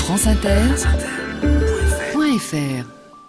franceinter.fr.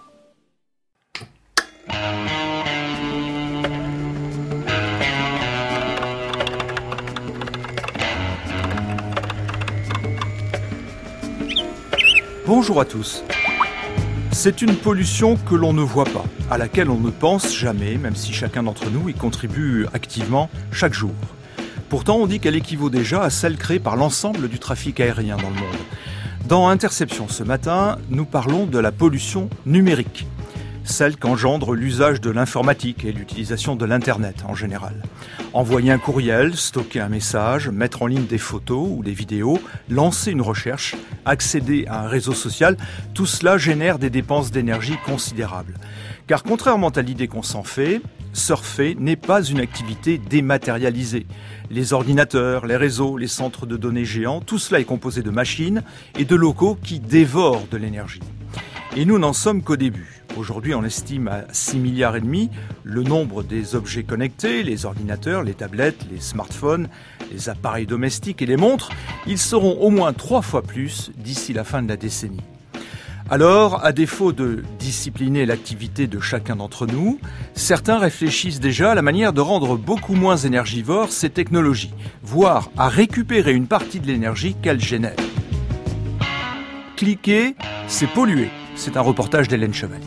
Bonjour à tous. C'est une pollution que l'on ne voit pas, à laquelle on ne pense jamais, même si chacun d'entre nous y contribue activement chaque jour. Pourtant, on dit qu'elle équivaut déjà à celle créée par l'ensemble du trafic aérien dans le monde. Dans Interception ce matin, nous parlons de la pollution numérique, celle qu'engendre l'usage de l'informatique et l'utilisation de l'Internet en général. Envoyer un courriel, stocker un message, mettre en ligne des photos ou des vidéos, lancer une recherche, accéder à un réseau social, tout cela génère des dépenses d'énergie considérables. Car contrairement à l'idée qu'on s'en fait, surfer n'est pas une activité dématérialisée. Les ordinateurs, les réseaux, les centres de données géants, tout cela est composé de machines et de locaux qui dévorent de l'énergie. Et nous n'en sommes qu'au début. Aujourd'hui, on estime à 6,5 milliards le nombre des objets connectés, les ordinateurs, les tablettes, les smartphones, les appareils domestiques et les montres. Ils seront au moins 3 fois plus d'ici la fin de la décennie. Alors, à défaut de discipliner l'activité de chacun d'entre nous, certains réfléchissent déjà à la manière de rendre beaucoup moins énergivores ces technologies, voire à récupérer une partie de l'énergie qu'elles génèrent. Cliquer, c'est polluer. C'est un reportage d'Hélène Chevalier.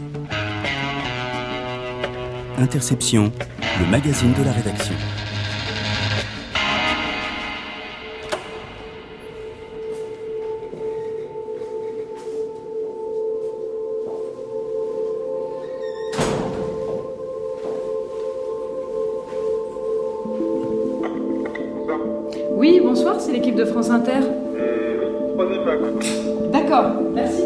Interception, le magazine de la rédaction. Oui, bonsoir, c'est l'équipe de France Inter. D'accord, merci.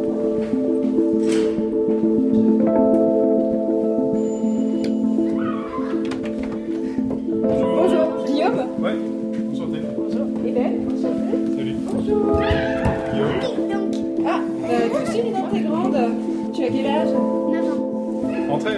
Bonjour, Guillaume. Ouais, enchanté. Bonjour, Hélène. Enchantée. Salut. Bonjour. Guillaume. Ah, toi aussi, Lina, t'es grande. Tu as quel âge? 9 ans. Entrez.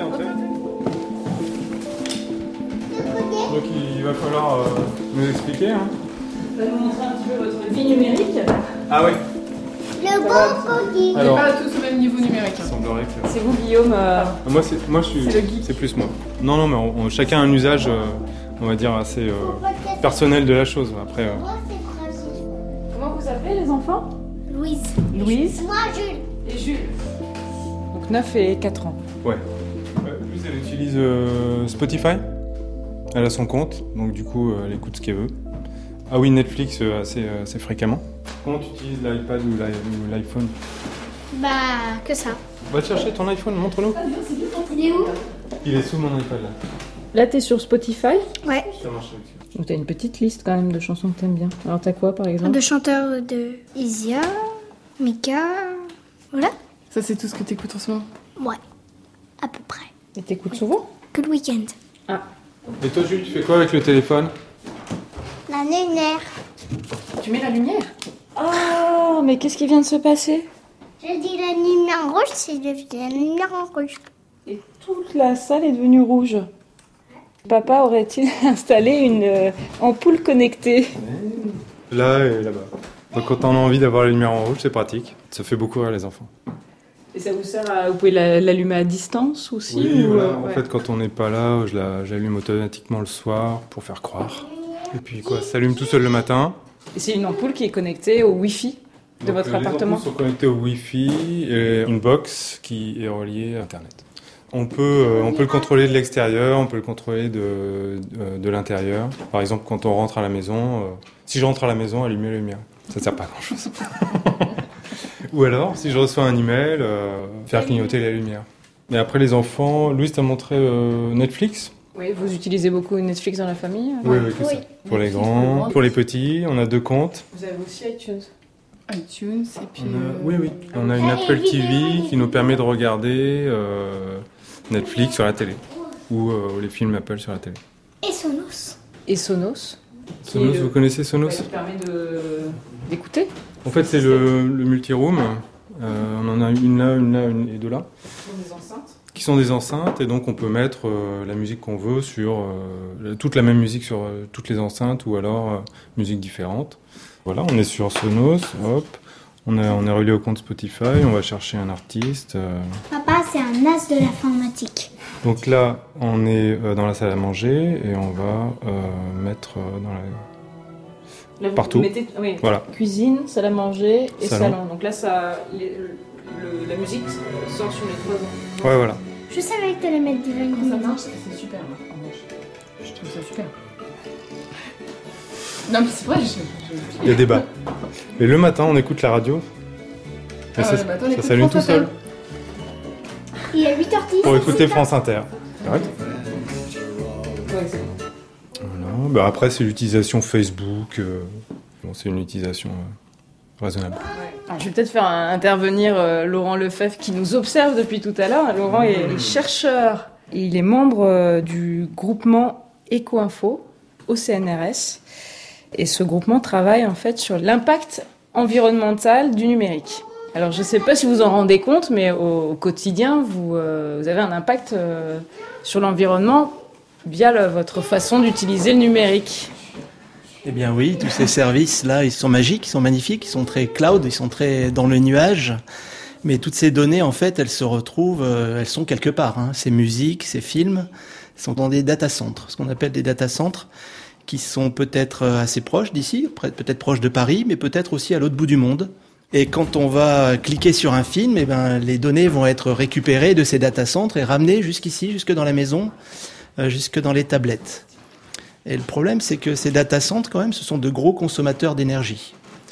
Donc il va falloir nous expliquer. Hein. On va nous montrer un petit peu votre vie numérique. Ah oui. Le bon coquille. On n'est pas tous au même niveau numérique. Il semblerait que... C'est vous, Guillaume. Moi je suis... C'est le geek. C'est plus moi. Non, mais chacun a un usage, on va dire, assez personnel de la chose. Après... Moi, c'est Francis. Comment vous appelez les enfants? Louise. Louise Moi, Jules. et Jules. Donc 9 et 4 ans. Ouais. Louise, elle utilise Spotify. Elle a son compte, donc du coup, elle écoute ce qu'elle veut. Ah oui, Netflix assez fréquemment. Comment tu utilises l'iPad ou l'iPhone? Bah, que ça. Va chercher ton iPhone, montre-nous. Il est où? Il est sous mon iPad là. Là, t'es sur Spotify. Ouais. Ça marche avec. Donc t'as une petite liste quand même de chansons que t'aimes bien. Alors t'as quoi par exemple? De chanteurs de Isia, Mika. Voilà. Ça c'est tout ce que t'écoutes en ce moment. Ouais. À peu près. Et t'écoutes souvent? Que le week-end. Ah. Et toi, Jules, tu fais quoi avec le téléphone? La lumière. Tu mets la lumière? Oh, mais qu'est-ce qui vient de se passer? Je dis la lumière rouge, c'est la lumière en rouge. Et toute la salle est devenue rouge. Papa aurait-il installé une ampoule connectée? Là et là-bas. Donc quand on a envie d'avoir la lumière en rouge, c'est pratique. Ça fait beaucoup rire les enfants. Et ça vous sert à... Vous pouvez l'allumer à distance aussi? Oui, ou, voilà. En ouais. fait, quand on n'est pas là, j'allume automatiquement le soir pour faire croire. Et puis quoi, ça s'allume tout seul le matin. Et c'est une ampoule qui est connectée au Wi-Fi de votre appartement? Les ampoules sont connectées au Wi-Fi et une box qui est reliée à Internet. On peut le contrôler de l'extérieur, on peut le contrôler de l'intérieur. Par exemple, quand on rentre à la maison, si je rentre à la maison, allumer la lumière. Ça ne sert pas à grand-chose. Ou alors, si je reçois un email, faire clignoter la lumière. Mais après, les enfants, Louise t'a montré Netflix. Oui, vous utilisez beaucoup Netflix dans la famille? Oui, que ça. Pour les grands, pour les petits, on a 2 comptes. Vous avez aussi iTunes? iTunes et puis... Oui. On a une Apple TV qui nous permet de regarder Netflix sur la télé. Ou les films Apple sur la télé. Et Sonos. Et Sonos? Sonos, vous connaissez Sonos? Qui permet d'écouter? En fait, c'est le multi-room. On en a une là, une et 2 là. Des enceintes? Qui sont des enceintes, et donc on peut mettre la musique qu'on veut sur toute la même musique sur toutes les enceintes, ou alors musique différente. Voilà, on est sur Sonos, hop, On est relié au compte Spotify, on va chercher un artiste. Papa, c'est un as de l'informatique. Donc là, on est dans la salle à manger et on va mettre dans la... Là, vous Partout. mettez, oui, Voilà. cuisine, salle à manger et Salon. salon. Donc là, la musique sort sur les 3 ans. Ouais, voilà. Je savais que t'allais mettre Divine Quand ça Comedy. marche, c'est super. Je trouve ça super. Non, mais c'est vrai, Il y a débat. Et le matin, on écoute la radio. Et ça s'allume tout seul. Il est 8h10. Pour écouter France Inter. Correct. Ouais, c'est bon. Voilà. Bah après, c'est l'utilisation Facebook. Bon, c'est une utilisation raisonnable. Alors, je vais peut-être faire intervenir Laurent Lefebvre qui nous observe depuis tout à l'heure. Laurent est chercheur et il est membre du groupement Eco-Info au CNRS. Et ce groupement travaille en fait sur l'impact environnemental du numérique. Alors je ne sais pas si vous en rendez compte, mais au quotidien, vous avez un impact sur l'environnement via votre façon d'utiliser le numérique. Eh bien oui, tous ces services-là, ils sont magiques, ils sont magnifiques, ils sont très cloud, ils sont très dans le nuage. Mais toutes ces données, en fait, elles se retrouvent, elles sont quelque part. Hein. Ces musiques, ces films, sont dans des data centres, ce qu'on appelle des data centres, qui sont peut-être assez proches d'ici, peut-être proches de Paris, mais peut-être aussi à l'autre bout du monde. Et quand on va cliquer sur un film, eh ben, les données vont être récupérées de ces data centres et ramenées jusqu'ici, jusque dans la maison, jusque dans les tablettes. Et le problème, c'est que ces data centres, quand même, ce sont de gros consommateurs d'énergie.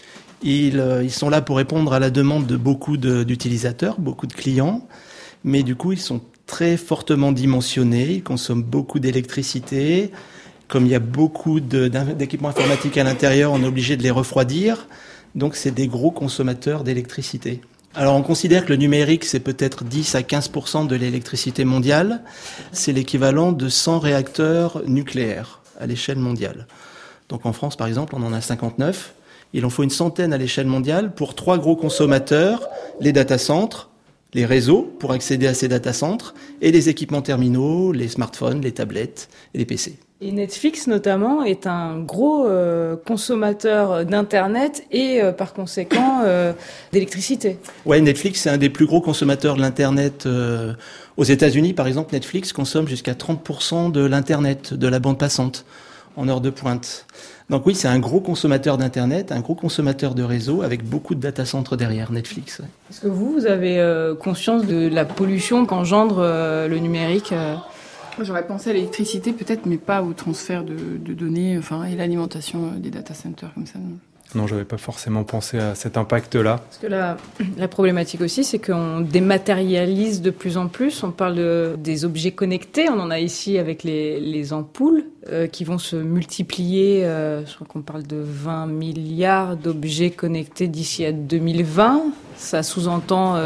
Ils sont là pour répondre à la demande de beaucoup d'utilisateurs, beaucoup de clients, mais du coup, ils sont très fortement dimensionnés, ils consomment beaucoup d'électricité. Comme il y a beaucoup d'équipements informatiques à l'intérieur, on est obligé de les refroidir. Donc, c'est des gros consommateurs d'électricité. Alors, on considère que le numérique, c'est peut-être 10 à 15% de l'électricité mondiale. C'est l'équivalent de 100 réacteurs nucléaires à l'échelle mondiale. Donc, en France, par exemple, on en a 59. Il en faut une centaine à l'échelle mondiale pour 3 gros consommateurs, les data centres, les réseaux pour accéder à ces data centres, et les équipements terminaux, les smartphones, les tablettes et les PC. Et Netflix, notamment, est un gros consommateur d'Internet et, par conséquent, d'électricité. Ouais, Netflix, c'est un des plus gros consommateurs de l'Internet. Aux États-Unis, par exemple, Netflix consomme jusqu'à 30% de l'Internet, de la bande passante, en heure de pointe. Donc oui, c'est un gros consommateur d'Internet, un gros consommateur de réseau, avec beaucoup de data centres derrière Netflix. Ouais. Est-ce que vous avez conscience de la pollution qu'engendre le numérique J'aurais pensé à l'électricité peut-être, mais pas au transfert de données, et l'alimentation des data centers comme ça. Non, j'avais pas forcément pensé à cet impact-là. Parce que la problématique aussi, c'est qu'on dématérialise de plus en plus. On parle des objets connectés. On en a ici avec les ampoules qui vont se multiplier. Je crois qu'on parle de 20 milliards d'objets connectés d'ici à 2020. Ça sous-entend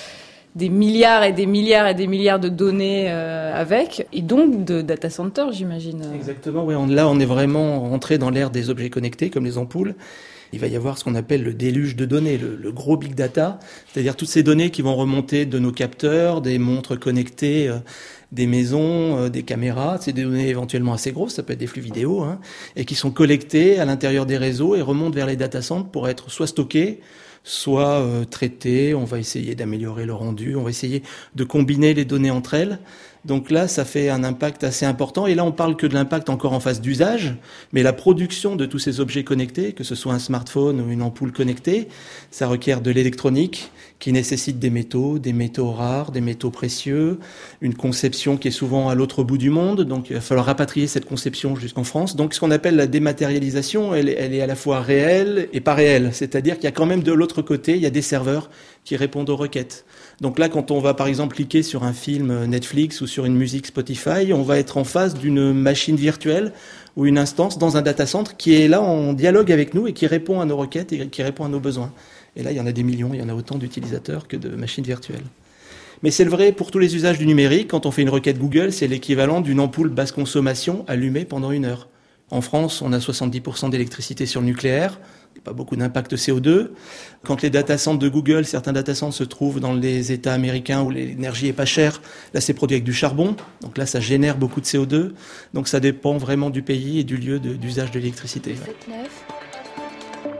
des milliards et des milliards et des milliards de données avec, et donc de data centers, j'imagine. Exactement, oui. Là, on est vraiment rentré dans l'ère des objets connectés, comme les ampoules. Il va y avoir ce qu'on appelle le déluge de données, le gros big data, c'est-à-dire toutes ces données qui vont remonter de nos capteurs, des montres connectées, des maisons, des caméras. C'est des données éventuellement assez grosses, ça peut être des flux vidéo, hein, et qui sont collectées à l'intérieur des réseaux et remontent vers les data centers pour être soit stockées, soit traitées. On va essayer d'améliorer le rendu, on va essayer de combiner les données entre elles. Donc là, ça fait un impact assez important. Et là, on parle que de l'impact encore en phase d'usage, mais la production de tous ces objets connectés, que ce soit un smartphone ou une ampoule connectée, ça requiert de l'électronique qui nécessite des métaux rares, des métaux précieux, une conception qui est souvent à l'autre bout du monde. Donc il va falloir rapatrier cette conception jusqu'en France. Donc ce qu'on appelle la dématérialisation, elle est à la fois réelle et pas réelle. C'est-à-dire qu'il y a quand même de l'autre côté, il y a des serveurs qui répondent aux requêtes. Donc là, quand on va par exemple cliquer sur un film Netflix ou sur une musique Spotify, on va être en face d'une machine virtuelle ou une instance dans un data center qui est là en dialogue avec nous et qui répond à nos requêtes et qui répond à nos besoins. Et là, il y en a des millions, il y en a autant d'utilisateurs que de machines virtuelles. Mais c'est le vrai pour tous les usages du numérique. Quand on fait une requête Google, c'est l'équivalent d'une ampoule basse consommation allumée pendant 1 heure. En France, on a 70% d'électricité sur le nucléaire. Pas beaucoup d'impact CO2. Quand les data centers de Google, certains data centers se trouvent dans les États américains où l'énergie est pas chère, là c'est produit avec du charbon, donc là ça génère beaucoup de CO2. Donc ça dépend vraiment du pays et du lieu d'usage de l'électricité. Ouais.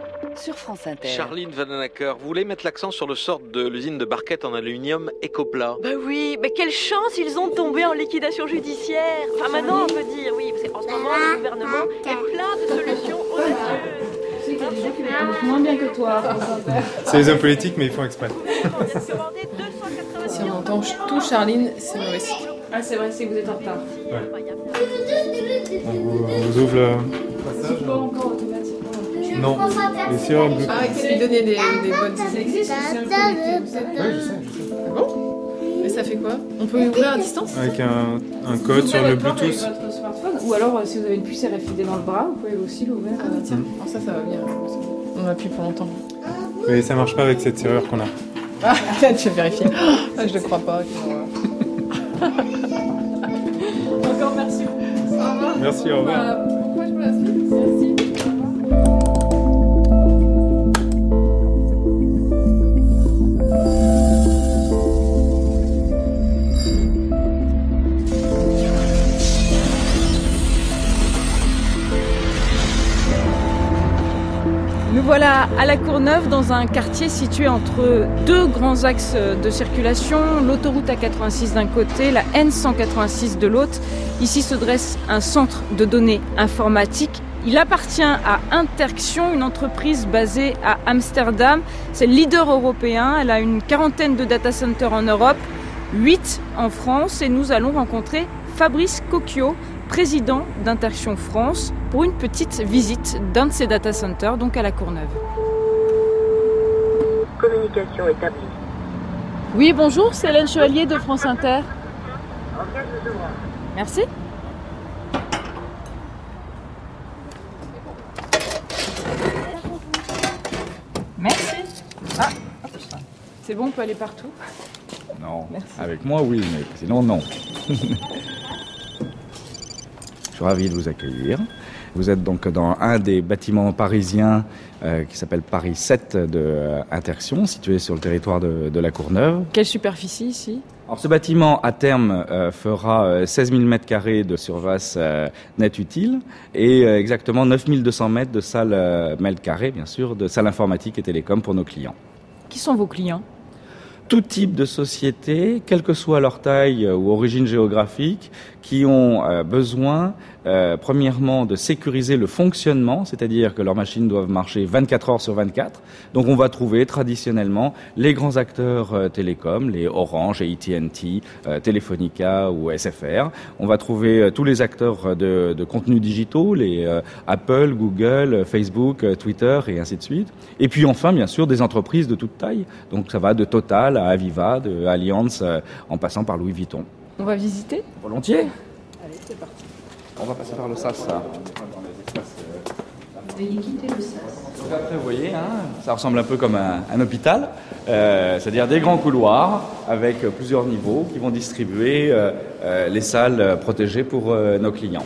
sur France Inter. Charline Vanhoenacker, vous voulez mettre l'accent sur le sort de l'usine de Barquette en aluminium Ecopla? Bah oui, mais quelle chance, ils ont tombé en liquidation judiciaire. Enfin maintenant on peut dire, oui, parce qu'en ce moment le gouvernement est plein de solutions audacieuses. Moins bien que toi. C'est les hommes politiques, mais ils font exprès. Si on entend tout Charline, c'est mauvais signe. Ah c'est vrai, c'est que vous êtes en retard. On vous ouvre le passage. Pas encore automatiquement. Non, les serrures Bluetooth. Ah, qui lui donnait des bonnes Ça idées. existe, c'est connecté. Vous êtes Oui, je sais. Ah bon? Et ça fait quoi? On peut ouvrir à distance? Avec un code sur le Bluetooth. Avec votre smartphone, ou alors si vous avez une puce RFID dans le bras, vous pouvez aussi l'ouvrir. Ah bah tiens, alors ça va bien. On appuie pour longtemps. Mais ça marche pas avec cette serrure qu'on a. Ah, tu vas vérifier. Ah, je ne crois pas. Encore merci. Au revoir. Merci, au revoir. Bon courage pour la suite. Merci. Nous voilà à La Courneuve, dans un quartier situé entre deux grands axes de circulation, l'autoroute A86 d'un côté, la N186 de l'autre. Ici se dresse un centre de données informatiques. Il appartient à Interxion, une entreprise basée à Amsterdam. C'est le leader européen. Elle a une quarantaine de data centers en Europe, 8 en France. Et nous allons rencontrer Fabrice Cocchio, président d'Interxion France, pour une petite visite d'un de ces data centers, donc à La Courneuve. Communication établie. Oui, bonjour, c'est Hélène Chevalier de France Inter. Merci. Merci. Ah, c'est bon, on peut aller partout? Non, merci. Avec moi oui, mais sinon non. Je suis ravi de vous accueillir. Vous êtes donc dans un des bâtiments parisiens qui s'appelle Paris 7 de Interxion, situé sur le territoire de La Courneuve. Quelle superficie ici? Alors ce bâtiment à terme fera 16 000 m² de surface nette utile et exactement 9 200 mètres de salle mètres carrés, bien sûr, de salle informatique et télécom pour nos clients. Qui sont vos clients? Tout type de société, quelle que soit leur taille ou origine géographique, qui ont besoin, premièrement, de sécuriser le fonctionnement, c'est-à-dire que leurs machines doivent marcher 24 heures sur 24. Donc on va trouver traditionnellement les grands acteurs télécoms, les Orange, AT&T, Telefonica ou SFR. On va trouver tous les acteurs de contenus digitaux, les Apple, Google, Facebook, Twitter et ainsi de suite. Et puis enfin, bien sûr, des entreprises de toute taille. Donc ça va de Total à Aviva, de Allianz, en passant par Louis Vuitton. On va visiter? Volontiers. Allez, c'est parti. On va passer par le SAS. Veuillez quitter le SAS. Donc après, vous voyez, ça ressemble un peu comme un hôpital, c'est-à-dire des grands couloirs avec plusieurs niveaux qui vont distribuer les salles protégées pour nos clients.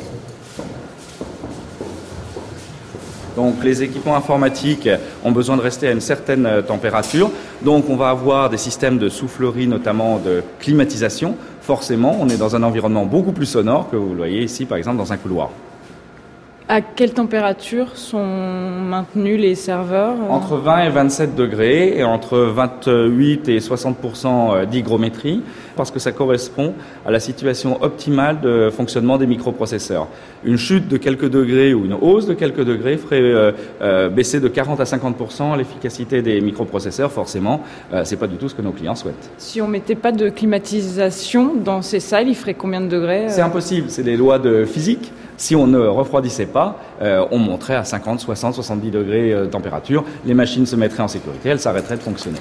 Donc les équipements informatiques ont besoin de rester à une certaine température. Donc on va avoir des systèmes de soufflerie, notamment de climatisation. Forcément, on est dans un environnement beaucoup plus sonore que vous le voyez ici, par exemple, dans un couloir. À quelle température sont maintenus les serveurs? Entre 20 et 27 degrés et entre 28 et 60% d'hygrométrie, parce que ça correspond à la situation optimale de fonctionnement des microprocesseurs. Une chute de quelques degrés ou une hausse de quelques degrés ferait baisser de 40 à 50% l'efficacité des microprocesseurs. Forcément, c'est pas du tout ce que nos clients souhaitent. Si on mettait pas de climatisation dans ces salles, il ferait combien de degrés? C'est impossible, c'est des lois de physique. Si on ne refroidissait pas, on monterait à 50, 60, 70 degrés de température. Les machines se mettraient en sécurité, elles s'arrêteraient de fonctionner.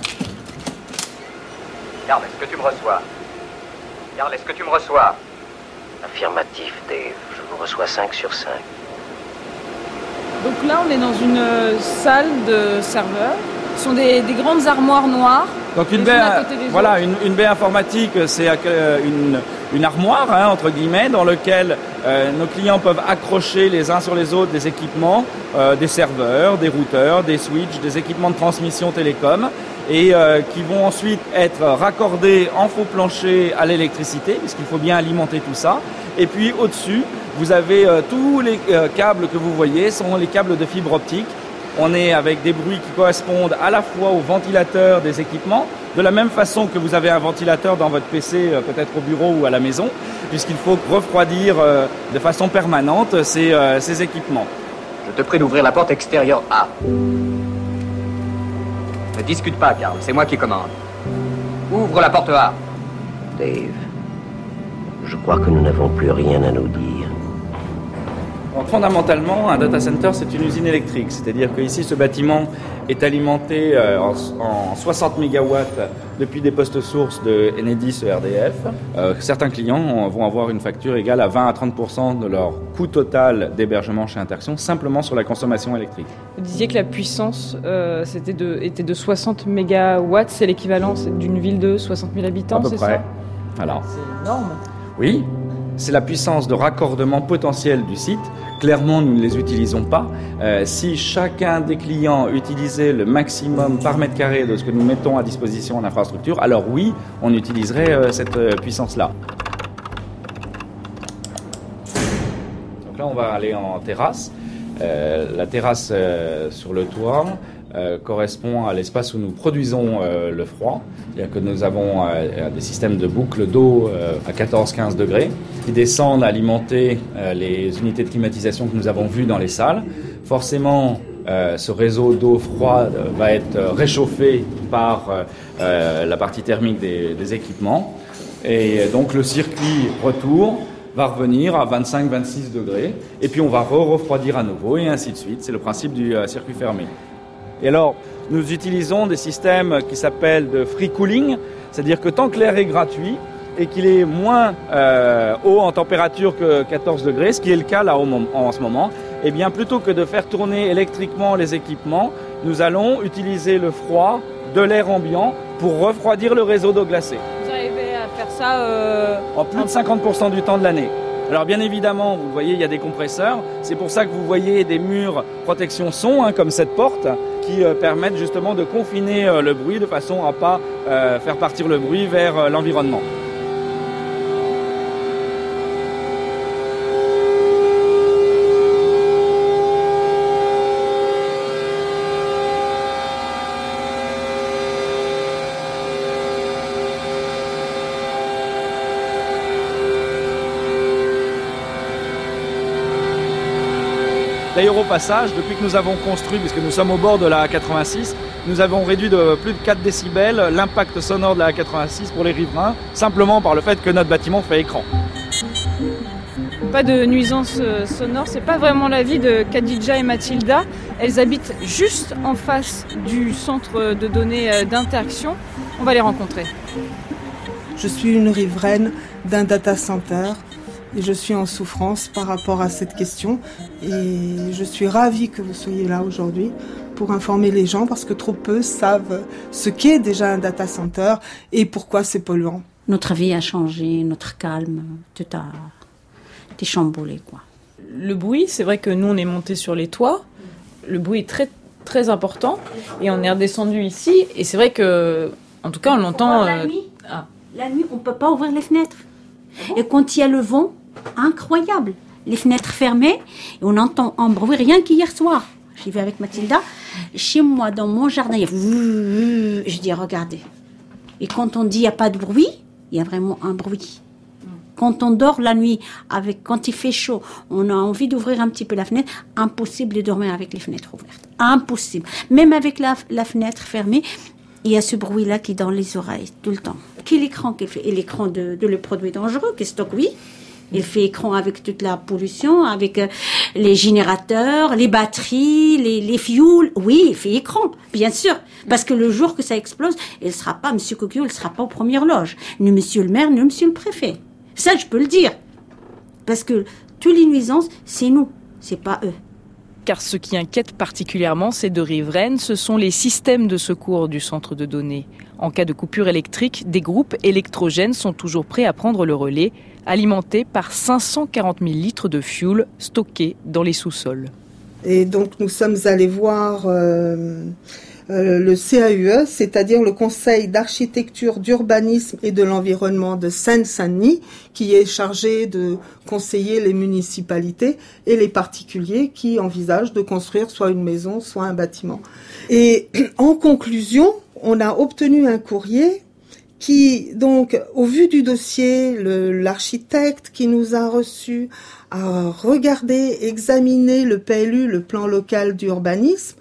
Carl, est-ce que tu me reçois? Carl, est-ce que tu me reçois? Affirmatif, Dave. Je vous reçois 5 sur 5. Donc là, on est dans une salle de serveurs. Ce sont des grandes armoires noires. Donc une baie informatique, c'est une armoire, entre guillemets, dans laquelle nos clients peuvent accrocher les uns sur les autres des équipements, des serveurs, des routeurs, des switches, des équipements de transmission télécom, et qui vont ensuite être raccordés en faux plancher à l'électricité, puisqu'il faut bien alimenter tout ça. Et puis au-dessus, vous avez tous les câbles que vous voyez sont les câbles de fibre optique on est avec des bruits qui correspondent à la fois aux ventilateurs des équipements, de la même façon que vous avez un ventilateur dans votre PC, peut-être au bureau ou à la maison, puisqu'il faut refroidir de façon permanente ces équipements. Je te prie d'ouvrir la porte extérieure A. Ne discute pas, Karl, c'est moi qui commande. Ouvre la porte A. Dave, je crois que nous n'avons plus rien à nous dire. Donc, fondamentalement, un data center, c'est une usine électrique. C'est-à-dire qu'ici, ce bâtiment est alimenté en 60 MW depuis des postes sources de Enedis ERDF. Certains clients vont avoir une facture égale à 20 à 30% de leur coût total d'hébergement chez Interaction, simplement sur la consommation électrique. Vous disiez que la puissance était de 60 MW, c'est l'équivalent d'une ville de 60 000 habitants, à peu près. Ça Alors, c'est énorme. Oui, c'est la puissance de raccordement potentiel du site. Clairement, nous ne les utilisons pas. Si chacun des clients utilisait le maximum par mètre carré de ce que nous mettons à disposition en infrastructure, alors oui, on utiliserait cette puissance-là. Donc là, on va aller en terrasse. La terrasse sur le toit correspond à l'espace où nous produisons le froid. C'est-à-dire que nous avons des systèmes de boucles d'eau à 14-15 degrés qui descendent alimenter les unités de climatisation que nous avons vues dans les salles. Forcément, ce réseau d'eau froide va être réchauffé par la partie thermique des équipements. Et donc le circuit retour va revenir à 25-26 degrés. Et puis on va refroidir à nouveau et ainsi de suite. C'est le principe du circuit fermé. Et alors, nous utilisons des systèmes qui s'appellent de free cooling, c'est-à-dire que tant que l'air est gratuit et qu'il est moins haut en température que 14 degrés, ce qui est le cas là en ce moment, eh bien plutôt que de faire tourner électriquement les équipements, nous allons utiliser le froid de l'air ambiant pour refroidir le réseau d'eau glacée. Vous arrivez à faire ça en plus de 50% du temps de l'année. Alors bien évidemment, vous voyez, il y a des compresseurs. C'est pour ça que vous voyez des murs protection son, comme cette porte, qui permettent justement de confiner le bruit de façon à ne pas faire partir le bruit vers l'environnement. D'ailleurs au passage, depuis que nous avons construit, puisque nous sommes au bord de la A86, nous avons réduit de plus de 4 décibels l'impact sonore de la A86 pour les riverains, simplement par le fait que notre bâtiment fait écran. Pas de nuisance sonore, c'est pas vraiment l'avis de Khadija et Mathilda. Elles habitent juste en face du centre de données d'Interaction. On va les rencontrer. Je suis une riveraine d'un data center. Et je suis en souffrance par rapport à cette question et je suis ravie que vous soyez là aujourd'hui pour informer les gens parce que trop peu savent ce qu'est déjà un data center et pourquoi c'est polluant. Notre vie a changé, notre calme, tout a été chamboulé, quoi. Le bruit, c'est vrai que nous on est monté sur les toits, le bruit est très très important et on est redescendu ici et c'est vrai que, en tout cas on l'entend... La nuit on peut pas ouvrir les fenêtres. Et quand il y a le vent, incroyable. Les fenêtres fermées, et on entend un bruit rien qu'hier soir. J'y vais avec Mathilda. Chez moi, dans mon jardin, il y a... Je dis, regardez. Et quand on dit il n'y a pas de bruit, il y a vraiment un bruit. Quand on dort la nuit, quand il fait chaud, on a envie d'ouvrir un petit peu la fenêtre, impossible de dormir avec les fenêtres ouvertes. Impossible. Même avec la fenêtre fermée, il y a ce bruit-là qui est dans les oreilles, tout le temps. Quel écran qu'il fait? Et l'écran de le produit dangereux, qui stocke, oui. Il fait écran avec toute la pollution, avec les générateurs, les batteries, les fuels. Oui, il fait écran, bien sûr. Parce que le jour que ça explose, il sera pas, Monsieur Coquillot, il sera pas aux premières loges. Ni Monsieur le maire, ni Monsieur le préfet. Ça, je peux le dire. Parce que toutes les nuisances, c'est nous, c'est pas eux. Car ce qui inquiète particulièrement ces deux riveraines, ce sont les systèmes de secours du centre de données. En cas de coupure électrique, des groupes électrogènes sont toujours prêts à prendre le relais, alimentés par 540 000 litres de fuel stockés dans les sous-sols. Et donc nous sommes allés voir le CAUE, c'est-à-dire le Conseil d'architecture, d'urbanisme et de l'environnement de Seine-Saint-Denis, qui est chargé de conseiller les municipalités et les particuliers qui envisagent de construire soit une maison, soit un bâtiment. Et en conclusion, on a obtenu un courrier qui, donc, au vu du dossier, l'architecte qui nous a reçus a regardé, examiné le PLU, le plan local d'urbanisme,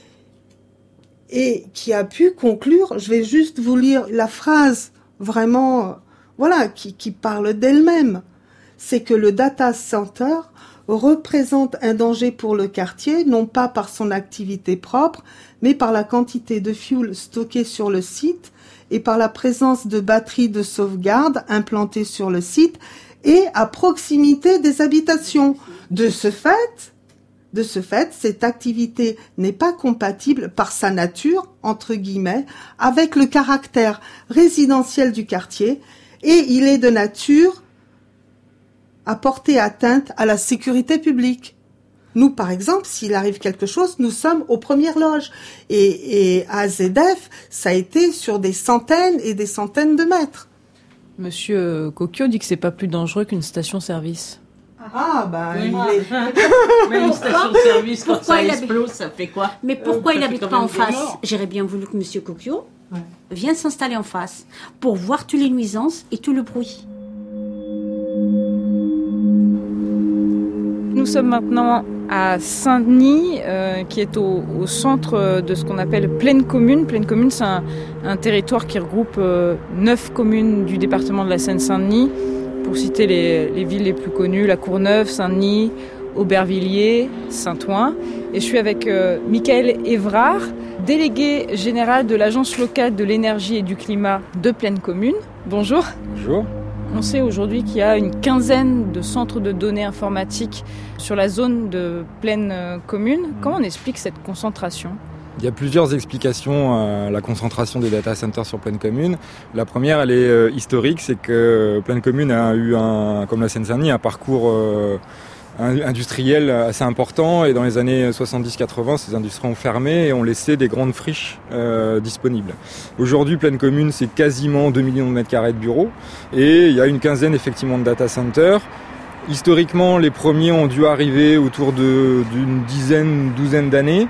et qui a pu conclure, je vais juste vous lire la phrase vraiment, qui parle d'elle-même. C'est que le data center représente un danger pour le quartier, non pas par son activité propre, mais par la quantité de fuel stocké sur le site et par la présence de batteries de sauvegarde implantées sur le site et à proximité des habitations. De ce fait, cette activité n'est pas compatible par sa nature, entre guillemets, avec le caractère résidentiel du quartier et il est de nature à porter atteinte à la sécurité publique. Nous, par exemple, s'il arrive quelque chose, nous sommes aux premières loges. Et à ZF, ça a été sur des centaines et des centaines de mètres. Monsieur Coquio dit que c'est pas plus dangereux qu'une station-service. Oui. Mais une station-service, quand ça explose, ça fait quoi? Mais pourquoi il n'habite pas en face? J'aurais bien voulu que Monsieur Coquio vienne s'installer en face pour voir toutes les nuisances et tout le bruit. Nous sommes maintenant à Saint-Denis, qui est au centre de ce qu'on appelle Plaine Commune. Plaine Commune, c'est un territoire qui regroupe 9 communes du département de la Seine-Saint-Denis. Pour citer les villes les plus connues, La Courneuve, Saint-Denis, Aubervilliers, Saint-Ouen. Et je suis avec Michael Évrard, délégué général de l'Agence locale de l'énergie et du climat de Plaine Commune. Bonjour. Bonjour. On sait aujourd'hui qu'il y a une quinzaine de centres de données informatiques sur la zone de Plaine Commune. Comment on explique cette concentration ? Il y a plusieurs explications à la concentration des data centers sur Plaine Commune. La première, elle est historique, c'est que Plaine Commune a eu, comme la Seine-Saint-Denis, un parcours industriel assez important. Et dans les années 70-80, ces industries ont fermé et ont laissé des grandes friches disponibles. Aujourd'hui, Plaine Commune, c'est quasiment 2 millions de mètres carrés de bureaux. Et il y a une quinzaine, effectivement, de data centers. Historiquement, les premiers ont dû arriver autour d'une douzaine d'années.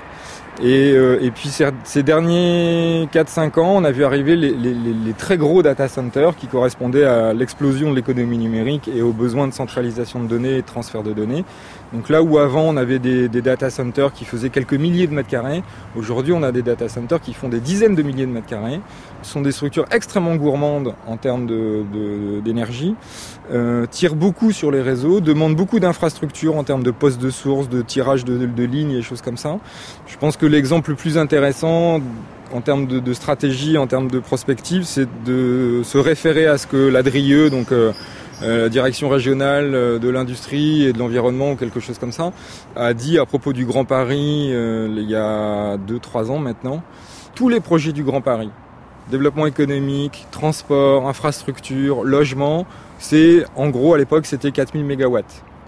Et puis ces derniers 4-5 ans, on a vu arriver les très gros data centers qui correspondaient à l'explosion de l'économie numérique et aux besoins de centralisation de données et de transfert de données. Donc là où avant on avait des data centers qui faisaient quelques milliers de mètres carrés, aujourd'hui on a des data centers qui font des dizaines de milliers de mètres carrés. Ce sont des structures extrêmement gourmandes en termes d'énergie, tirent beaucoup sur les réseaux, demandent beaucoup d'infrastructures en termes de postes de source, de tirage de lignes et choses comme ça. Je pense que l'exemple le plus intéressant en termes de stratégie, en termes de prospective, c'est de se référer à ce que l'ADRIE, donc la direction régionale de l'industrie et de l'environnement ou quelque chose comme ça, a dit à propos du Grand Paris il y a 2-3 ans maintenant. Tous les projets du Grand Paris, développement économique, transport, infrastructure, logement, c'est en gros à l'époque c'était 4000 MW.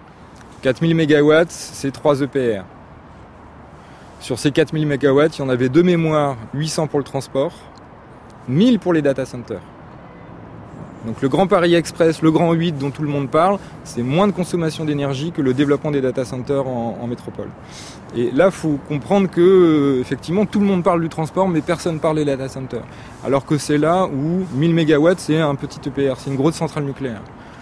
4000 MW, c'est 3 EPR. Sur ces 4000 MW, il y en avait de mémoire 800 pour le transport, 1000 pour les data centers. Donc le Grand Paris Express, le Grand 8 dont tout le monde parle, c'est moins de consommation d'énergie que le développement des data centers en métropole. Et là, il faut comprendre que effectivement tout le monde parle du transport, mais personne parle des data centers. Alors que c'est là où 1000 MW, c'est un petit EPR, c'est une grosse centrale nucléaire.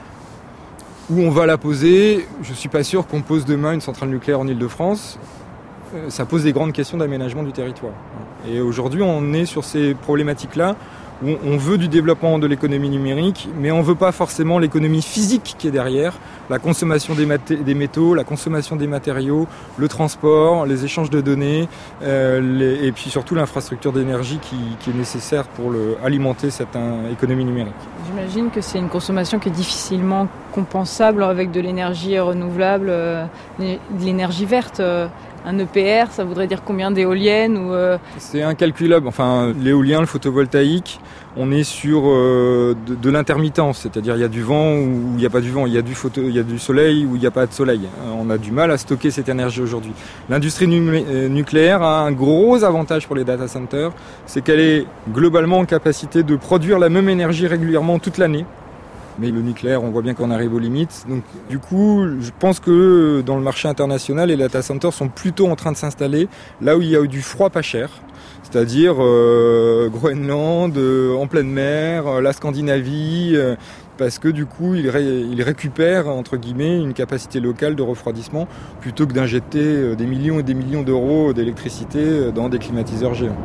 Où on va la poser, je ne suis pas sûr qu'on pose demain une centrale nucléaire en Île-de-France. Ça pose des grandes questions d'aménagement du territoire. Et aujourd'hui, on est sur ces problématiques-là où on veut du développement de l'économie numérique, mais on ne veut pas forcément l'économie physique qui est derrière, la consommation des métaux, la consommation des matériaux, le transport, les échanges de données, et puis surtout l'infrastructure d'énergie qui est nécessaire pour alimenter cette économie numérique. J'imagine que c'est une consommation qui est difficilement compensable avec de l'énergie renouvelable, de l'énergie verte. Un EPR, ça voudrait dire combien d'éoliennes ou C'est incalculable. Enfin, l'éolien, le photovoltaïque, on est sur de l'intermittence, c'est-à-dire il y a du vent ou il n'y a pas du vent, il y a du soleil ou il n'y a pas de soleil. On a du mal à stocker cette énergie aujourd'hui. L'industrie nucléaire a un gros avantage pour les data centers, c'est qu'elle est globalement en capacité de produire la même énergie régulièrement toute l'année. Mais le nucléaire, on voit bien qu'on arrive aux limites. Donc, du coup, je pense que dans le marché international, les data centers sont plutôt en train de s'installer là où il y a du froid pas cher. C'est-à-dire Groenland, en pleine mer, la Scandinavie, parce que du coup, ils récupèrent, entre guillemets, une capacité locale de refroidissement plutôt que d'injecter des millions et des millions d'euros d'électricité dans des climatiseurs géants.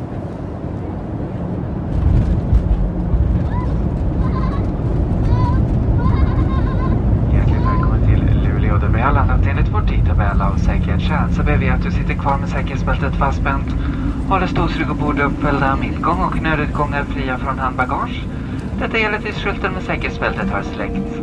Enligt vår tidtabell av säkerhetsskäl så ber vi att du sitter kvar med säkerhetsbältet fastspänt, håller stolsrygg och bord uppfällda mittgång och nödutgångar fria från handbagage. Detta gäller tills skylten med säkerhetsbältet har släckts.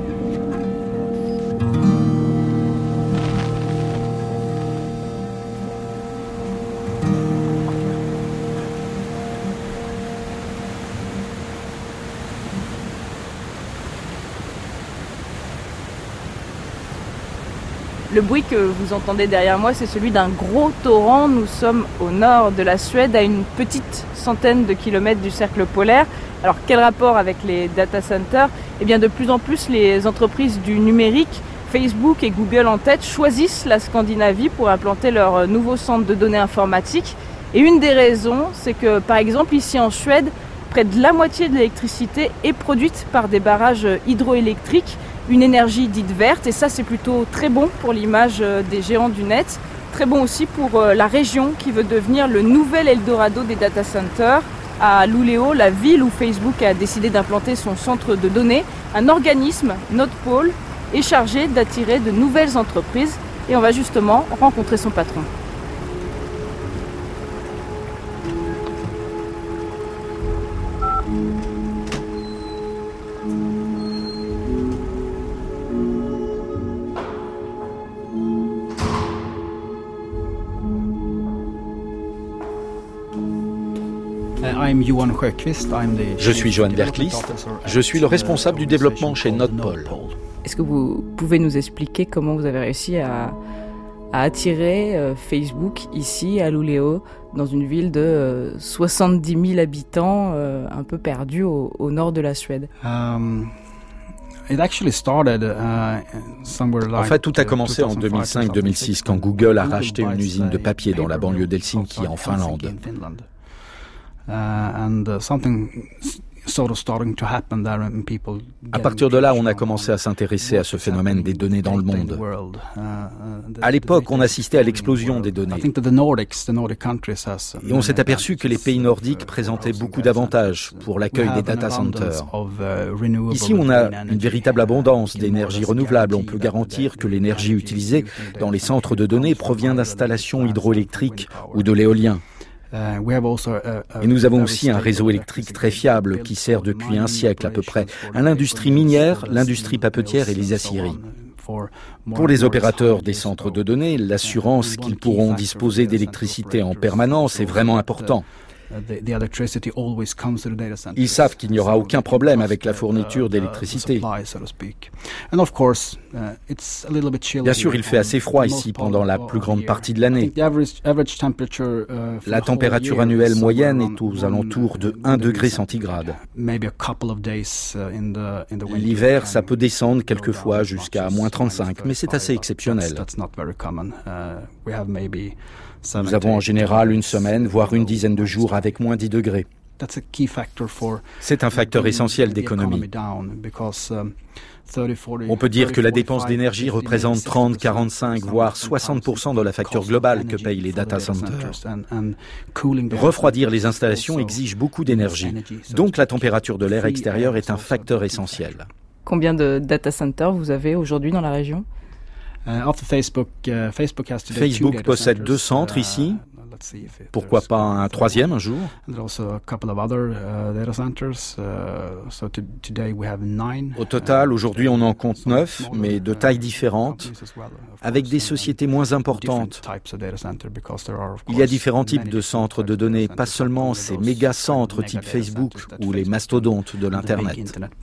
Le bruit que vous entendez derrière moi, c'est celui d'un gros torrent. Nous sommes au nord de la Suède, à une petite centaine de kilomètres du cercle polaire. Alors quel rapport avec les data centers ? Eh bien de plus en plus, les entreprises du numérique, Facebook et Google en tête, choisissent la Scandinavie pour implanter leur nouveau centre de données informatiques. Et une des raisons, c'est que par exemple ici en Suède, près de la moitié de l'électricité est produite par des barrages hydroélectriques. Une énergie dite verte, et ça c'est plutôt très bon pour l'image des géants du net, très bon aussi pour la région qui veut devenir le nouvel Eldorado des data centers. À Luleå, la ville où Facebook a décidé d'implanter son centre de données, un organisme, Nordpol, est chargé d'attirer de nouvelles entreprises, et on va justement rencontrer son patron. Je suis Johan Bergqvist, je suis le responsable du développement chez Nordpol. Est-ce que vous pouvez nous expliquer comment vous avez réussi à attirer Facebook ici à Luleå, dans une ville de 70 000 habitants, un peu perdue au nord de la Suède? En fait, tout a commencé en 2005-2006 quand Google a racheté une usine de papier dans la banlieue d'Helsinki en Finlande. À partir de là, on a commencé à s'intéresser à ce phénomène des données dans le monde. À l'époque, on assistait à l'explosion des données. Et on s'est aperçu que les pays nordiques présentaient beaucoup d'avantages pour l'accueil des data centers. Ici, on a une véritable abondance d'énergie renouvelable. On peut garantir que l'énergie utilisée dans les centres de données provient d'installations hydroélectriques ou de l'éolien. Et nous avons aussi un réseau électrique très fiable qui sert depuis un siècle à peu près à l'industrie minière, l'industrie papetière et les aciéries. Pour les opérateurs des centres de données, l'assurance qu'ils pourront disposer d'électricité en permanence est vraiment important. Ils savent qu'il n'y aura aucun problème avec la fourniture d'électricité. Bien sûr, il fait assez froid ici pendant la plus grande partie de l'année. La température annuelle moyenne est aux alentours de 1 degré centigrade. L'hiver, ça peut descendre quelquefois jusqu'à moins 35, mais c'est assez exceptionnel. Nous avons en général une semaine, voire une dizaine de jours avec moins 10 degrés. C'est un facteur essentiel d'économie. On peut dire que la dépense d'énergie représente 30, 45, voire 60% de la facture globale que payent les data centers. Refroidir les installations exige beaucoup d'énergie, donc la température de l'air extérieur est un facteur essentiel. Combien de data centers vous avez aujourd'hui dans la région ? Facebook possède 2 centres ici, Pourquoi pas un troisième un jour? Au total, aujourd'hui, on en compte 9, mais de tailles différentes, avec des sociétés moins importantes. Il y a différents types de centres de données, pas seulement ces méga-centres type Facebook ou les mastodontes de l'Internet.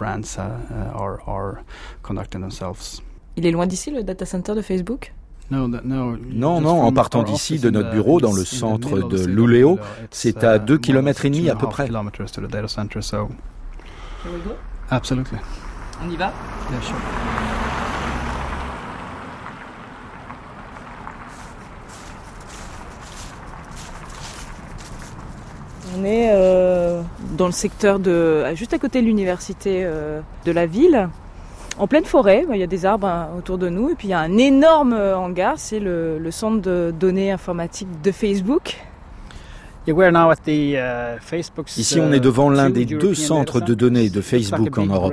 Il est loin d'ici, le data center de Facebook ? Non, en partant d'ici, de notre bureau, dans le centre de Luleå, c'est à 2,5 km à peu près. Absolutely. On y va? Yeah, sure. On est dans le secteur juste à côté de l'université de la ville. En pleine forêt, il y a des arbres autour de nous et puis il y a un énorme hangar, c'est le centre de données informatiques de Facebook. Ici, on est devant l'un des 2 centres de données de Facebook en Europe.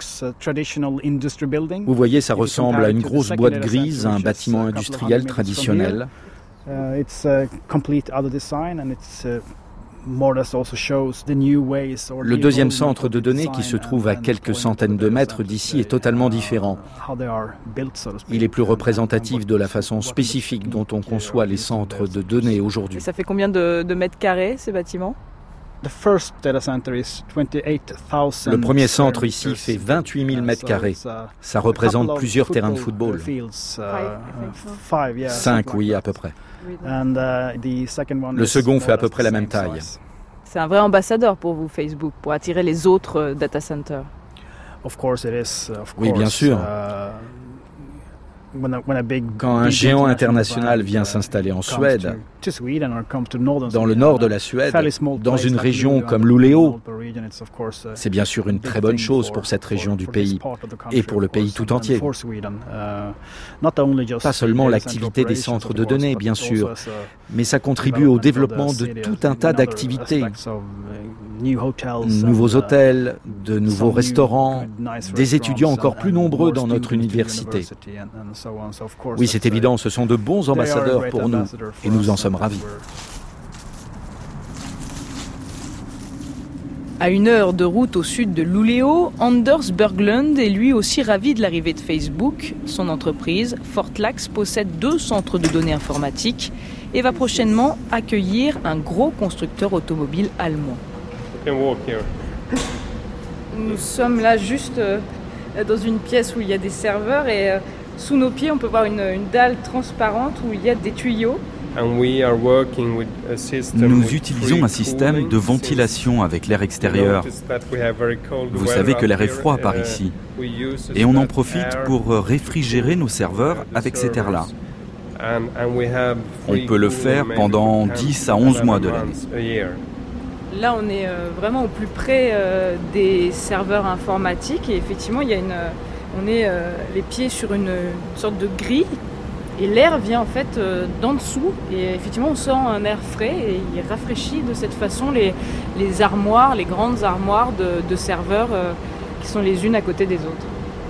Vous voyez, ça ressemble à une grosse boîte grise, un bâtiment industriel traditionnel. Le deuxième centre de données, qui se trouve à quelques centaines de mètres d'ici, est totalement différent. Il est plus représentatif de la façon spécifique dont on conçoit les centres de données aujourd'hui. Et ça fait combien de mètres carrés, ces bâtiments ? Le premier centre ici fait 28 000 mètres carrés. Ça représente plusieurs terrains de football. 5, oui, à peu près. Le second fait à peu près la même taille. C'est un vrai ambassadeur pour vous, Facebook, pour attirer les autres data centers. Oui, bien sûr. Quand un géant international vient s'installer en Suède, dans le nord de la Suède, dans une région comme Luleå, c'est bien sûr une très bonne chose pour cette région du pays et pour le pays tout entier. Pas seulement l'activité des centres de données, bien sûr, mais ça contribue au développement de tout un tas d'activités. Nouveaux hôtels, de nouveaux restaurants, des étudiants encore plus nombreux dans notre université. Oui, c'est évident, ce sont de bons ambassadeurs pour nous et nous en sommes ravis. À 1 heure de route au sud de Luleå, Anders Berglund est lui aussi ravi de l'arrivée de Facebook. Son entreprise, Fortlax, possède 2 centres de données informatiques et va prochainement accueillir un gros constructeur automobile allemand. Nous sommes là juste dans une pièce où il y a des serveurs et sous nos pieds on peut voir une dalle transparente où il y a des tuyaux. Nous utilisons un système de ventilation avec l'air extérieur. Vous savez que l'air est froid par ici. Et on en profite pour réfrigérer nos serveurs avec cet air-là. On peut le faire pendant 10 à 11 mois de l'année. Là, on est vraiment au plus près des serveurs informatiques et effectivement, on est les pieds sur une sorte de grille et l'air vient en fait d'en dessous et effectivement, on sent un air frais et il rafraîchit de cette façon les armoires, les grandes armoires de serveurs qui sont les unes à côté des autres.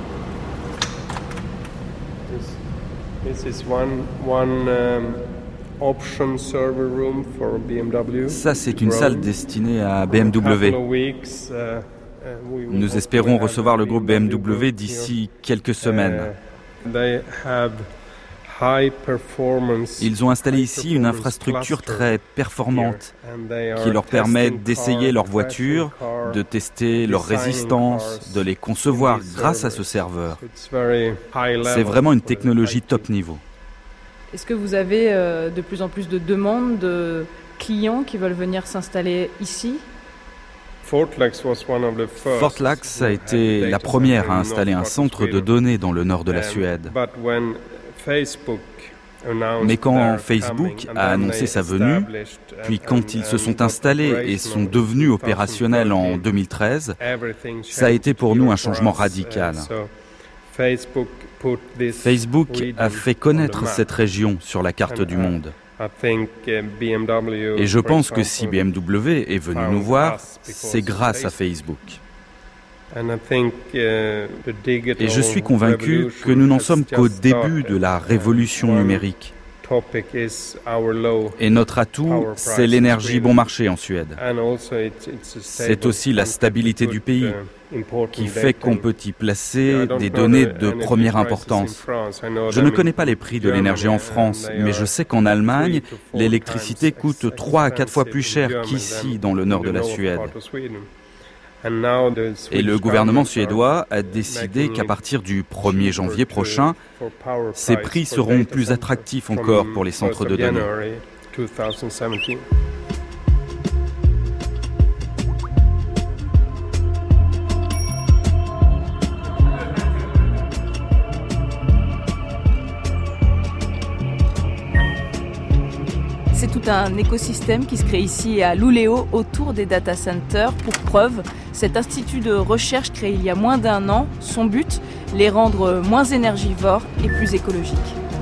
Ça, c'est une salle destinée à BMW. Nous espérons recevoir le groupe BMW d'ici quelques semaines. Ils ont installé ici une infrastructure très performante qui leur permet d'essayer leurs voitures, de tester leur résistance, de les concevoir grâce à ce serveur. C'est vraiment une technologie top niveau. Est-ce que vous avez de plus en plus de demandes de clients qui veulent venir s'installer ici ? Fortlax a été la première à installer un centre de données dans le nord de la Suède. Mais quand Facebook a annoncé sa venue, puis quand ils se sont installés et sont devenus opérationnels en 2013, ça a été pour nous un changement radical. Facebook a fait connaître cette région sur la carte du monde. Et je pense que si BMW est venu nous voir, c'est grâce à Facebook. Et je suis convaincu que nous n'en sommes qu'au début de la révolution numérique. Et notre atout, c'est l'énergie bon marché en Suède. C'est aussi la stabilité du pays qui fait qu'on peut y placer des données de première importance. Je ne connais pas les prix de l'énergie en France, mais je sais qu'en Allemagne, l'électricité coûte 3 à 4 fois plus cher qu'ici dans le nord de la Suède. Et le gouvernement suédois a décidé qu'à partir du 1er janvier prochain, ces prix seront plus attractifs encore pour les centres de données. C'est tout un écosystème qui se crée ici à Luleå autour des data centers. Pour preuve, cet institut de recherche créé il y a moins d'1 an, son but, les rendre moins énergivores et plus écologiques.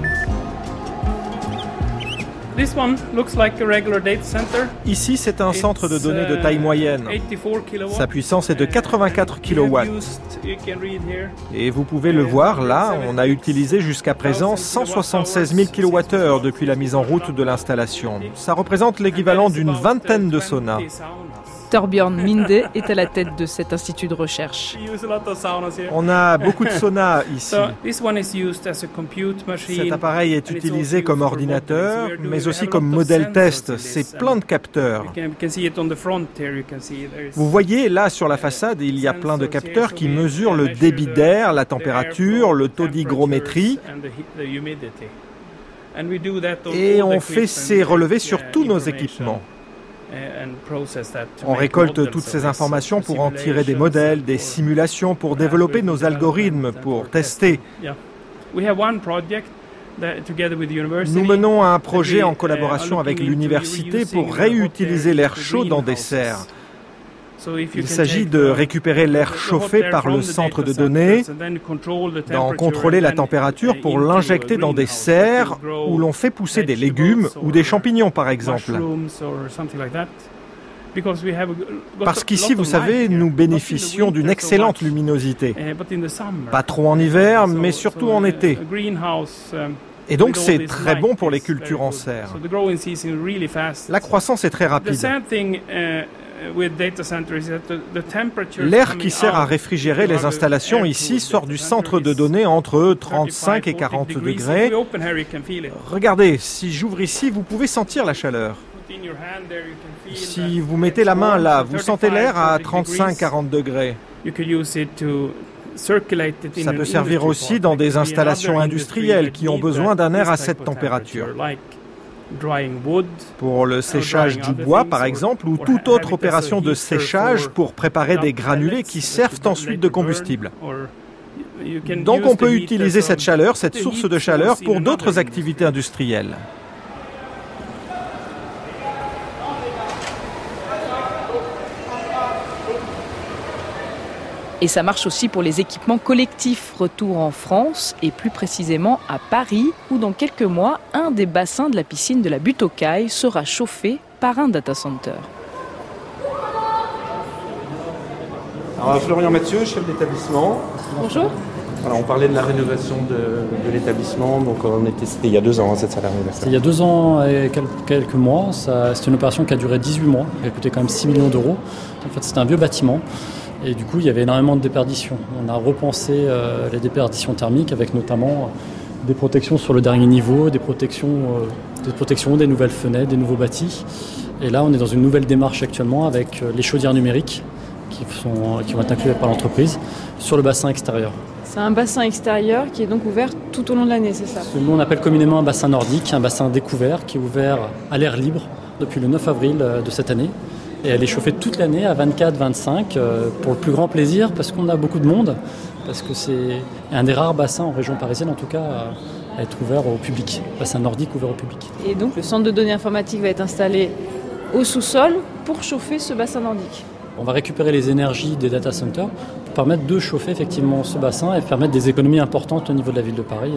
Ici, c'est un centre de données de taille moyenne. Sa puissance est de 84 kW. Et vous pouvez le voir, là, on a utilisé jusqu'à présent 176 000 kWh depuis la mise en route de l'installation. Ça représente l'équivalent d'une vingtaine de saunas. Torbjörn Minde est à la tête de cet institut de recherche. On a beaucoup de saunas ici. Cet appareil est utilisé comme ordinateur, mais aussi comme modèle test. C'est plein de capteurs. Vous voyez, là, sur la façade, il y a plein de capteurs qui mesurent le débit d'air, la température, le taux d'hygrométrie. Et on fait ces relevés sur tous nos équipements. On récolte toutes ces informations pour en tirer des modèles, des simulations, pour développer nos algorithmes, pour tester. Nous menons un projet en collaboration avec l'université pour réutiliser l'air chaud dans des serres. Il s'agit de récupérer l'air chauffé par le centre de données, d'en contrôler la température pour l'injecter dans des serres où l'on fait pousser des légumes ou des champignons par exemple. Parce qu'ici, vous savez, nous bénéficions d'une excellente luminosité. Pas trop en hiver, mais surtout en été. Et donc c'est très bon pour les cultures en serre. La croissance est très rapide. L'air qui sert à réfrigérer les installations ici sort du centre de données entre 35 et 40 degrés. Regardez, si j'ouvre ici, vous pouvez sentir la chaleur. Si vous mettez la main là, vous sentez l'air à 35-40 degrés. Ça peut servir aussi dans des installations industrielles qui ont besoin d'un air à cette température. Pour le séchage du bois, par exemple, ou toute autre opération de séchage pour préparer des granulés qui servent ensuite de combustible. Donc on peut utiliser cette chaleur, cette source de chaleur, pour d'autres activités industrielles. Et ça marche aussi pour les équipements collectifs. Retour en France et plus précisément à Paris, où dans quelques mois, un des bassins de la piscine de la Butte aux Cailles sera chauffé par un data center. Alors, Florian Mathieu, chef d'établissement. Bonjour. Alors, on parlait de la rénovation de l'établissement, donc c'était il y a 2 ans, cette salle anniversaire. C'était il y a 2 ans et quelques mois. C'est une opération qui a duré 18 mois, qui a coûté quand même 6 millions d'euros. En fait, c'était un vieux bâtiment. Et du coup, il y avait énormément de déperditions. On a repensé les déperditions thermiques avec notamment des protections sur le dernier niveau, des protections, des nouvelles fenêtres, des nouveaux bâtis. Et là, on est dans une nouvelle démarche actuellement avec les chaudières numériques qui vont être incluses par l'entreprise sur le bassin extérieur. C'est un bassin extérieur qui est donc ouvert tout au long de l'année, c'est ça ? Nous, on appelle communément un bassin nordique, un bassin découvert qui est ouvert à l'air libre depuis le 9 avril de cette année. Et elle est chauffée toute l'année à 24-25 pour le plus grand plaisir parce qu'on a beaucoup de monde, parce que c'est un des rares bassins en région parisienne en tout cas à être ouvert au public, bassin nordique ouvert au public. Et donc le centre de données informatique va être installé au sous-sol pour chauffer ce bassin nordique. On va récupérer les énergies des data centers pour permettre de chauffer effectivement ce bassin et permettre des économies importantes au niveau de la ville de Paris.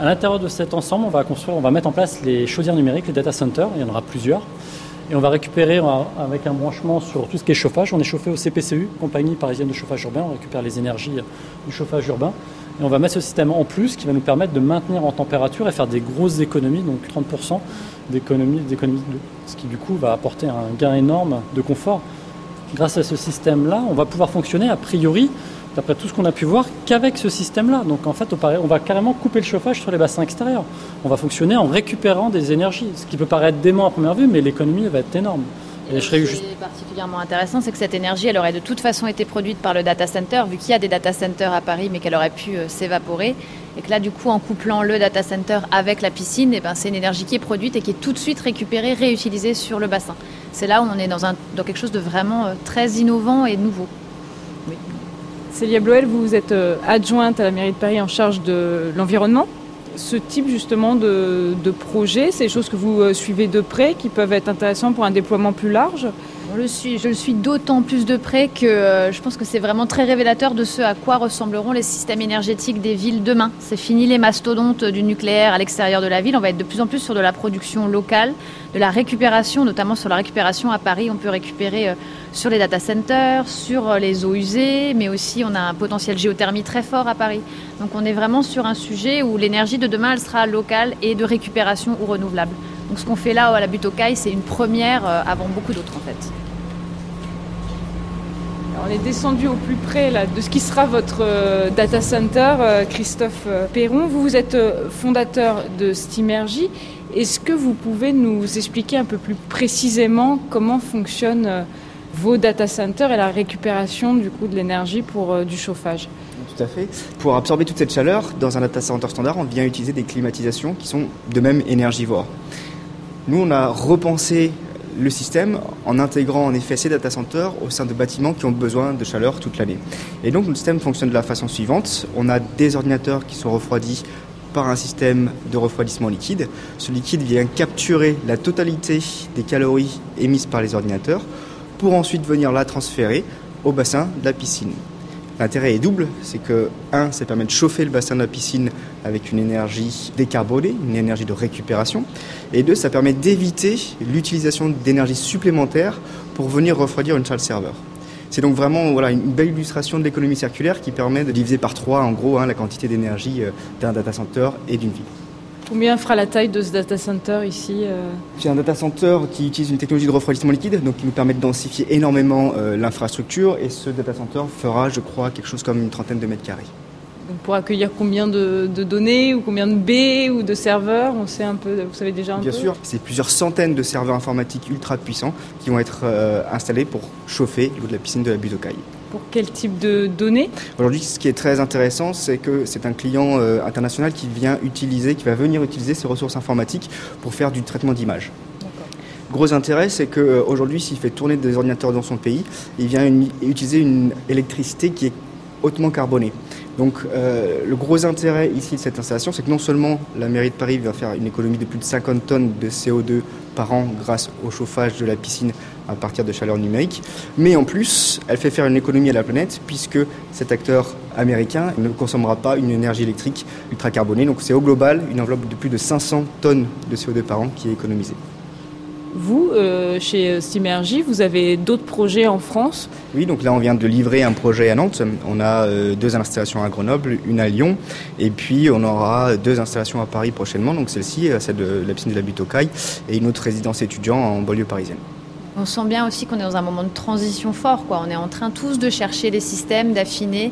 À l'intérieur de cet ensemble, on va mettre en place les chaudières numériques, les data centers, il y en aura plusieurs. Et on va récupérer, avec un branchement sur tout ce qui est chauffage, on est chauffé au CPCU, Compagnie Parisienne de Chauffage Urbain, on récupère les énergies du chauffage urbain. Et on va mettre ce système en plus qui va nous permettre de maintenir en température et faire des grosses économies, donc 30% d'économie d'eau, ce qui du coup va apporter un gain énorme de confort. Grâce à ce système-là, on va pouvoir fonctionner a priori, d'après tout ce qu'on a pu voir, qu'avec ce système-là. Donc en fait, on va carrément couper le chauffage sur les bassins extérieurs. On va fonctionner en récupérant des énergies, ce qui peut paraître dément à première vue, mais l'économie va être énorme. Et ce qui est particulièrement intéressant, c'est que cette énergie, elle aurait de toute façon été produite par le data center, vu qu'il y a des data centers à Paris, mais qu'elle aurait pu s'évaporer. Et que là, du coup, en couplant le data center avec la piscine, c'est une énergie qui est produite et qui est tout de suite récupérée, réutilisée sur le bassin. C'est là où on est dans quelque chose de vraiment très innovant et nouveau. Oui. Célia Bloel, vous êtes adjointe à la mairie de Paris en charge de l'environnement. Ce type justement de projet, c'est des choses que vous suivez de près, qui peuvent être intéressantes pour un déploiement plus large? Je le suis d'autant plus de près que je pense que c'est vraiment très révélateur de ce à quoi ressembleront les systèmes énergétiques des villes demain. C'est fini les mastodontes du nucléaire à l'extérieur de la ville. On va être de plus en plus sur de la production locale, de la récupération, notamment sur la récupération à Paris. On peut récupérer sur les data centers, sur les eaux usées, mais aussi on a un potentiel géothermie très fort à Paris. Donc on est vraiment sur un sujet où l'énergie de demain, elle sera locale et de récupération ou renouvelable. Donc ce qu'on fait là à la butte aux Cailles, c'est une première avant beaucoup d'autres en fait. Alors, on est descendu au plus près là, de ce qui sera votre data center, Christophe Perron. Vous êtes fondateur de Steamergy. Est-ce que vous pouvez nous expliquer un peu plus précisément comment fonctionnent vos data centers et la récupération du coup de l'énergie pour du chauffage? Tout à fait. Pour absorber toute cette chaleur, dans un data center standard, on vient utiliser des climatisations qui sont de même énergivores. Nous, on a repensé le système en intégrant en effet ces data centers au sein de bâtiments qui ont besoin de chaleur toute l'année. Et donc, notre système fonctionne de la façon suivante. On a des ordinateurs qui sont refroidis par un système de refroidissement liquide. Ce liquide vient capturer la totalité des calories émises par les ordinateurs pour ensuite venir la transférer au bassin de la piscine. L'intérêt est double, c'est que, ça permet de chauffer le bassin de la piscine avec une énergie décarbonée, une énergie de récupération, et 2, ça permet d'éviter l'utilisation d'énergie supplémentaire pour venir refroidir une salle serveur. C'est donc vraiment une belle illustration de l'économie circulaire qui permet de diviser par 3, en gros, la quantité d'énergie d'un data center et d'une ville. Combien fera la taille de ce data center ici C'est un data center qui utilise une technologie de refroidissement liquide, donc qui nous permet de densifier énormément l'infrastructure. Et ce data center fera, je crois, quelque chose comme une 30aine de mètres carrés. Donc pour accueillir combien de données ou combien de baies ou de serveurs, on sait un peu, vous savez déjà un peu? Bien sûr, c'est plusieurs centaines de serveurs informatiques ultra puissants qui vont être installés pour chauffer l'eau de la piscine de la butte aux Cailles. Pour quel type de données? Aujourd'hui, ce qui est très intéressant, c'est que c'est un client international qui va venir utiliser ces ressources informatiques pour faire du traitement d'images. Gros intérêt, c'est qu'aujourd'hui, s'il fait tourner des ordinateurs dans son pays, il vient utiliser une électricité qui est hautement carbonée. Donc le gros intérêt ici de cette installation, c'est que non seulement la mairie de Paris va faire une économie de plus de 50 tonnes de CO2 par an grâce au chauffage de la piscine à partir de chaleur numérique, mais en plus, elle fait faire une économie à la planète puisque cet acteur américain ne consommera pas une énergie électrique ultra carbonée. Donc c'est au global une enveloppe de plus de 500 tonnes de CO2 par an qui est économisée. Vous, chez Steamergy, vous avez d'autres projets en France? Oui, donc là on vient de livrer un projet à Nantes. On a 2 installations à Grenoble, une à Lyon, et puis on aura 2 installations à Paris prochainement. Donc celle-ci, celle de la piscine de la butte aux Cailles, et une autre résidence étudiant en banlieue parisienne. On sent bien aussi qu'on est dans un moment de transition fort, quoi. On est en train tous de chercher les systèmes, d'affiner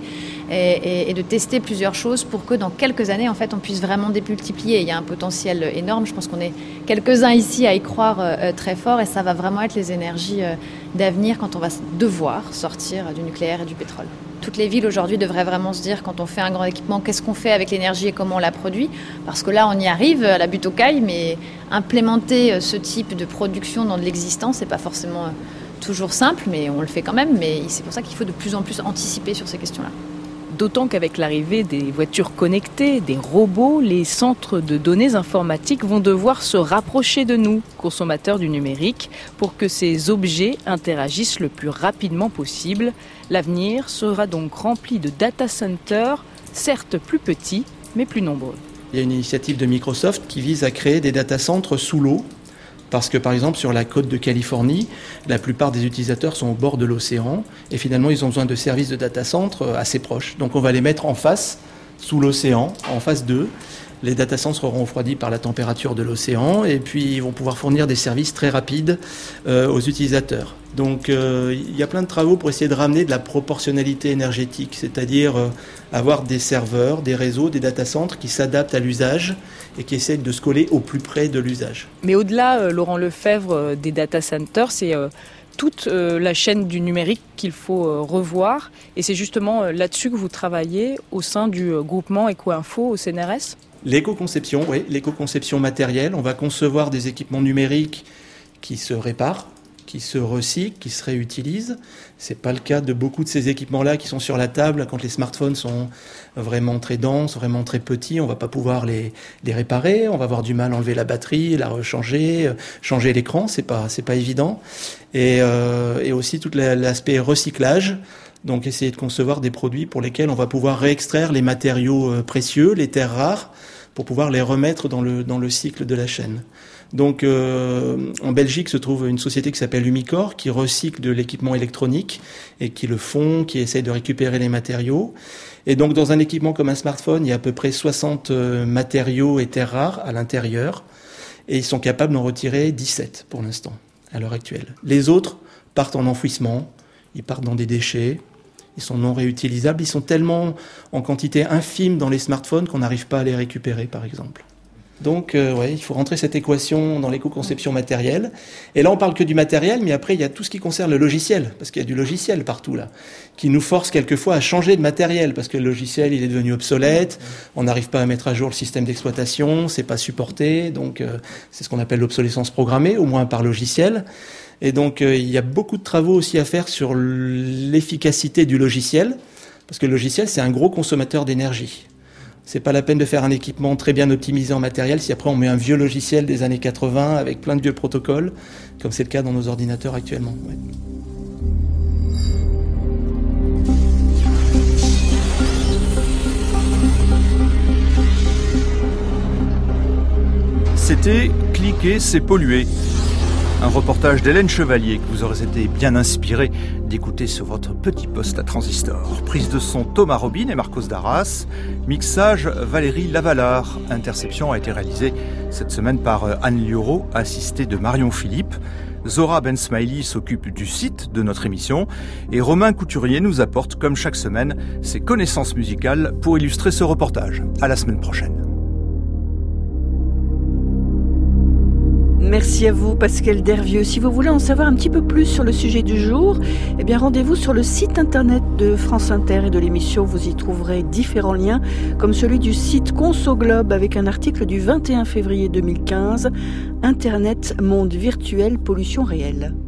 et de tester plusieurs choses pour que dans quelques années, en fait, on puisse vraiment démultiplier. Il y a un potentiel énorme. Je pense qu'on est quelques-uns ici à y croire très fort et ça va vraiment être les énergies d'avenir quand on va devoir sortir du nucléaire et du pétrole. Toutes les villes aujourd'hui devraient vraiment se dire, quand on fait un grand équipement, qu'est-ce qu'on fait avec l'énergie et comment on la produit? Parce que là, on y arrive à la butte aux Cailles, mais implémenter ce type de production dans de l'existant, c'est pas forcément toujours simple, mais on le fait quand même. Mais c'est pour ça qu'il faut de plus en plus anticiper sur ces questions-là. D'autant qu'avec l'arrivée des voitures connectées, des robots, les centres de données informatiques vont devoir se rapprocher de nous, consommateurs du numérique, pour que ces objets interagissent le plus rapidement possible. L'avenir sera donc rempli de data centers, certes plus petits, mais plus nombreux. Il y a une initiative de Microsoft qui vise à créer des data centers sous l'eau. Parce que, par exemple, sur la côte de Californie, la plupart des utilisateurs sont au bord de l'océan. Et finalement, ils ont besoin de services de data center assez proches. Donc, on va les mettre en face, sous l'océan, en phase 2. Les data centers seront refroidis par la température de l'océan. Et puis, ils vont pouvoir fournir des services très rapides aux utilisateurs. Donc, il y a plein de travaux pour essayer de ramener de la proportionnalité énergétique. C'est-à-dire avoir des serveurs, des réseaux, des data centers qui s'adaptent à l'usage et qui essaient de se coller au plus près de l'usage. Mais au-delà, Laurent Lefebvre, des data centers, c'est toute la chaîne du numérique qu'il faut revoir. Et c'est justement là-dessus que vous travaillez au sein du groupement Ecoinfo au CNRS ? L'éco-conception, oui, l'éco-conception matérielle. On va concevoir des équipements numériques qui se réparent, qui se recyclent, qui se réutilisent. C'est pas le cas de beaucoup de ces équipements-là qui sont sur la table. Quand les smartphones sont vraiment très denses, vraiment très petits, on va pas pouvoir les réparer. On va avoir du mal à enlever la batterie, la rechanger, changer l'écran. C'est pas évident. Et aussi tout l'aspect recyclage. Donc essayer de concevoir des produits pour lesquels on va pouvoir réextraire les matériaux précieux, les terres rares, pour pouvoir les remettre dans le cycle de la chaîne. Donc en Belgique se trouve une société qui s'appelle Umicore, qui recycle de l'équipement électronique et qui le fond, qui essaye de récupérer les matériaux. Et donc dans un équipement comme un smartphone, il y a à peu près 60 matériaux et terres rares à l'intérieur. Et ils sont capables d'en retirer 17 pour l'instant, à l'heure actuelle. Les autres partent en enfouissement, ils partent dans des déchets. Ils sont non réutilisables, ils sont tellement en quantité infime dans les smartphones qu'on n'arrive pas à les récupérer, par exemple. Donc, il faut rentrer cette équation dans l'éco-conception matérielle. Et là, on parle que du matériel, mais après, il y a tout ce qui concerne le logiciel, parce qu'il y a du logiciel partout, là, qui nous force quelquefois à changer de matériel, parce que le logiciel, il est devenu obsolète, on n'arrive pas à mettre à jour le système d'exploitation, c'est pas supporté, donc c'est ce qu'on appelle l'obsolescence programmée, au moins par logiciel. Et donc, il y a beaucoup de travaux aussi à faire sur l'efficacité du logiciel, parce que le logiciel, c'est un gros consommateur d'énergie. C'est pas la peine de faire un équipement très bien optimisé en matériel si après on met un vieux logiciel des années 80 avec plein de vieux protocoles, comme c'est le cas dans nos ordinateurs actuellement. Ouais. C'était « Cliquer, c'est polluer ». Un reportage d'Hélène Chevalier que vous aurez été bien inspiré d'écouter sur votre petit poste à transistor. Prise de son Thomas Robin et Marcos Darras. Mixage Valérie Lavalard. Interception a été réalisée cette semaine par Anne Lioro, assistée de Marion Philippe. Zora Ben Smiley s'occupe du site de notre émission. Et Romain Couturier nous apporte, comme chaque semaine, ses connaissances musicales pour illustrer ce reportage. À la semaine prochaine. Merci à vous, Pascal Dervieux. Si vous voulez en savoir un petit peu plus sur le sujet du jour, eh bien rendez-vous sur le site internet de France Inter et de l'émission. Vous y trouverez différents liens, comme celui du site Conso Globe avec un article du 21 février 2015, Internet, monde virtuel, pollution réelle.